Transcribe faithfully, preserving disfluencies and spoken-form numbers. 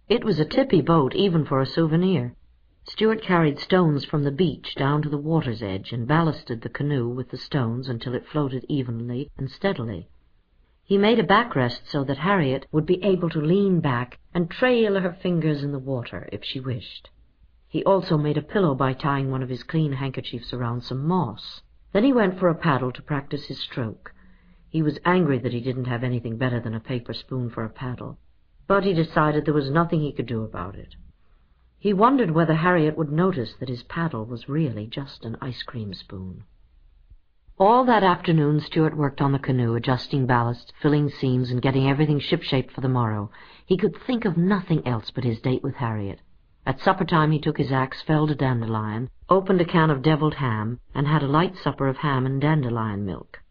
It was a tippy boat, even for a souvenir. Stuart carried stones from the beach down to the water's edge and ballasted the canoe with the stones until it floated evenly and steadily. He made a backrest so that Harriet would be able to lean back and trail her fingers in the water if she wished. He also made a pillow by tying one of his clean handkerchiefs around some moss. Then he went for a paddle to practice his stroke. He was angry that he didn't have anything better than a paper spoon for a paddle, but he decided there was nothing he could do about it. He wondered whether Harriet would notice that his paddle was really just an ice cream spoon. All that afternoon Stuart worked on the canoe, adjusting ballast, filling seams, and getting everything shipshape for the morrow. He could think of nothing else but his date with Harriet. At supper time he took his axe, felled a dandelion, opened a can of deviled ham, and had a light supper of ham and dandelion milk.